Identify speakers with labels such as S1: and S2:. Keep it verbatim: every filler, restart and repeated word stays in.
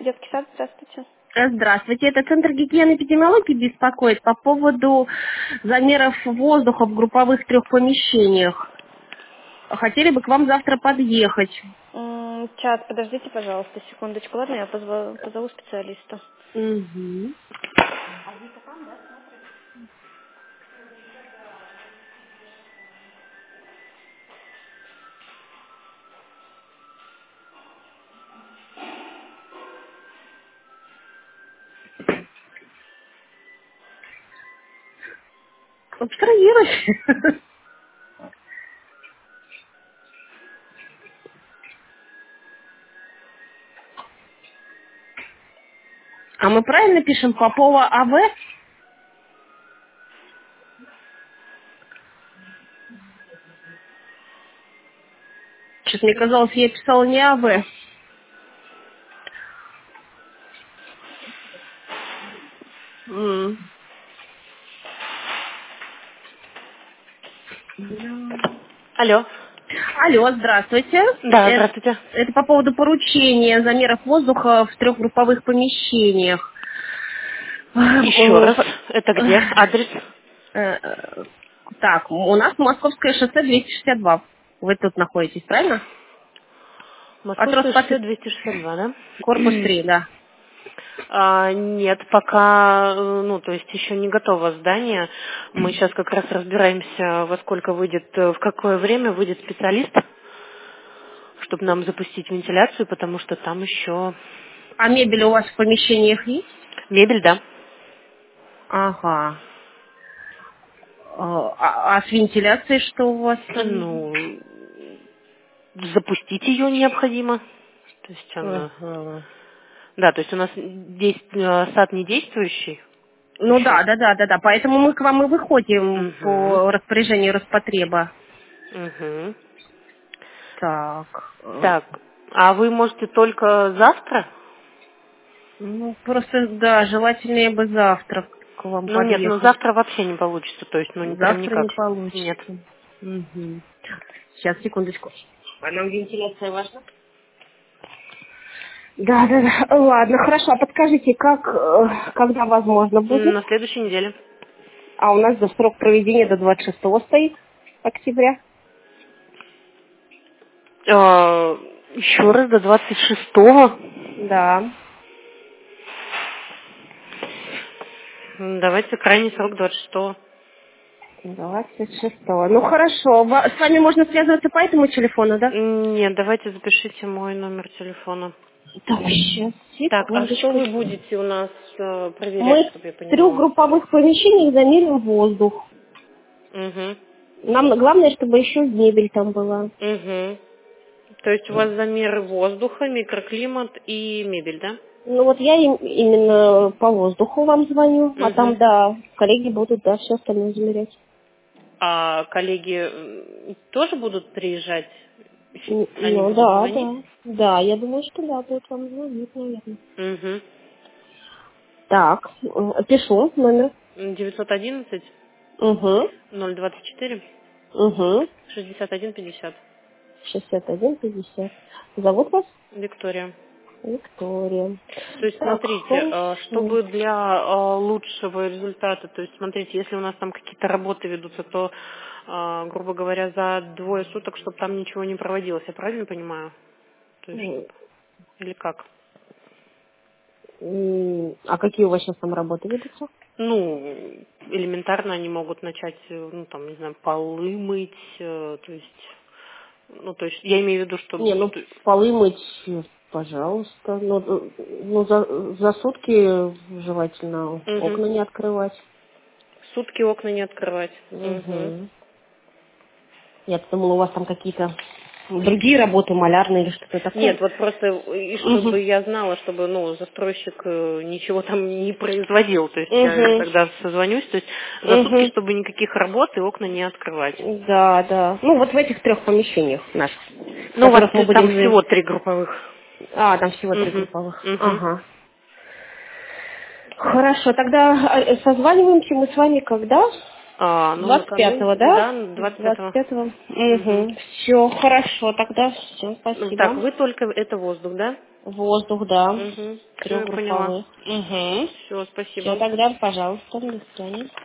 S1: детский сад, здравствуйте.
S2: Э, Здравствуйте, это Центр гигиены и эпидемиологии беспокоит по поводу замеров воздуха в групповых трех помещениях. Хотели бы к вам завтра подъехать.
S1: М, Чат, подождите, пожалуйста, секундочку. Ладно, я позову, позову специалиста.
S2: Угу. Абстрагируйся. А мы правильно пишем Попова АВ? Сейчас мне казалось, я писала не АВ. М.
S1: Алло.
S2: Алло, здравствуйте.
S1: Да,
S2: Это,
S1: здравствуйте.
S2: это по поводу поручения замеров воздуха в трех групповых помещениях.
S1: Еще раз.
S2: Э,
S1: Это где? Адрес?
S2: э, Так, у нас Московское шоссе двести шестьдесят два. Вы тут находитесь, правильно? От
S1: Московское шоссе
S2: Роспотреб...
S1: двести шестьдесят два, да?
S2: Корпус три, да.
S1: А, нет, пока, э, ну, то есть еще не готово здание. Мы сейчас как раз разбираемся, во сколько выйдет, э, в какое время выйдет специалист, чтобы нам запустить вентиляцию, потому что там еще
S2: А мебель у вас в помещениях есть?
S1: мебель, да.
S2: Ага. А, а с вентиляцией что у вас там?
S1: Ну, запустить ее необходимо. То есть она...
S2: Ага.
S1: Да, то есть у нас действ- э, сад не действующий
S2: Ну
S1: еще.
S2: да, да, да, да, да. Поэтому мы к вам и выходим
S1: Угу.
S2: по распоряжению Роспотреба.
S1: Угу.
S2: Так. э,
S1: Так, а вы можете только завтра?
S2: Ну, просто, да, желательнее бы завтра к вам
S1: Ну нет, ну
S2: подъехать.
S1: завтра вообще не получится, то есть, ну не- прям
S2: Завтра
S1: никак.
S2: не
S1: Нет.
S2: получится. Угу. Сейчас, секундочку. А нам вентиляция важна? Да, да, да. Ладно, хорошо. А подскажите, как, э, когда возможно
S1: М,
S2: будет?
S1: На следующей неделе.
S2: А у нас до срок проведения до двадцать шестого стоит октября.
S1: А, еще раз до двадцать шестого.
S2: Да,
S1: М, Давайте крайний срок двадцать шестого.
S2: двадцать шестого. Ну хорошо. Ва- С вами можно связываться по этому телефону, да?
S1: М, Нет, давайте запишите мой номер телефона.
S2: Так, сейчас,
S1: Так, а что вы
S2: секундочку.
S1: будете у нас э, проверять,
S2: Мы
S1: чтобы я
S2: в трех
S1: понимала?
S2: групповых помещениях замерим воздух.
S1: Угу.
S2: Нам главное, чтобы еще мебель там была.
S1: Угу. То есть у вас замеры воздуха, микроклимат и мебель, да?
S2: Ну вот я им- именно по воздуху вам звоню, а там,
S1: Угу.
S2: да, коллеги будут, да, все остальное замерять.
S1: А коллеги м, тоже будут приезжать?
S2: Н-
S1: Они
S2: Ну
S1: будут
S2: да,
S1: звонить?
S2: да. Да, я думаю, что да, будут вам звонить, наверное.
S1: Угу.
S2: Так, э, пишу номер.
S1: девятьсот одиннадцать
S2: Угу,
S1: ноль двадцать четыре
S2: угу.
S1: шестьдесят один пятьдесят.
S2: шестьдесят один пятьдесят. Зовут вас?
S1: Виктория.
S2: Виктория.
S1: То есть,
S2: Так,
S1: смотрите, э,
S2: хорошо.
S1: чтобы для э, лучшего результата, то есть, смотрите, если у нас там какие-то работы ведутся, то, э, грубо говоря, за двое суток, чтобы там ничего не проводилось, я правильно понимаю? То есть,
S2: М,
S1: чтобы... Или как?
S2: м, А какие у вас сейчас там работы ведутся?
S1: Ну, элементарно они могут начать, э, ну, там, не знаю, полы мыть, э, то есть, ну, то есть, я имею в виду, что
S2: Не, ну
S1: т-
S2: полы мыть, э, пожалуйста. Ну, э, ну за, за сутки желательно
S1: мгм.
S2: окна не открывать.
S1: Сутки окна не открывать. Мгм.
S2: Угу. Я думала, у вас там какие-то другие работы, малярные или что-то такое.
S1: Нет, вот просто, и
S2: Угу.
S1: чтобы я знала, чтобы, ну, застройщик э, ничего там не производил, то есть я
S2: Угу.
S1: тогда созвонюсь, то есть за сутки,
S2: Угу.
S1: чтобы никаких работ и окна не открывать.
S2: Да, да. Ну, вот в этих трех помещениях наших, в
S1: Ну, у вас
S2: которых мы
S1: там
S2: будем... за-
S1: всего три групповых.
S2: А, там всего три
S1: Угу.
S2: групповых.
S1: Угу.
S2: Ага. Хорошо, тогда э, созваниваемся мы с вами когда?
S1: А, ну,
S2: двадцать
S1: накануне,
S2: пятого, да?
S1: да, двадцать
S2: двадцать
S1: пятого.
S2: пятого.
S1: Угу.
S2: Угу. Все, хорошо, тогда все,
S1: Так,
S2: спасибо.
S1: вы только, это воздух, да?
S2: Воздух, да.
S1: Угу. Все, я поняла.
S2: Трехгрупповых. Угу.
S1: Все, спасибо.
S2: Все, тогда, пожалуйста, до свидания.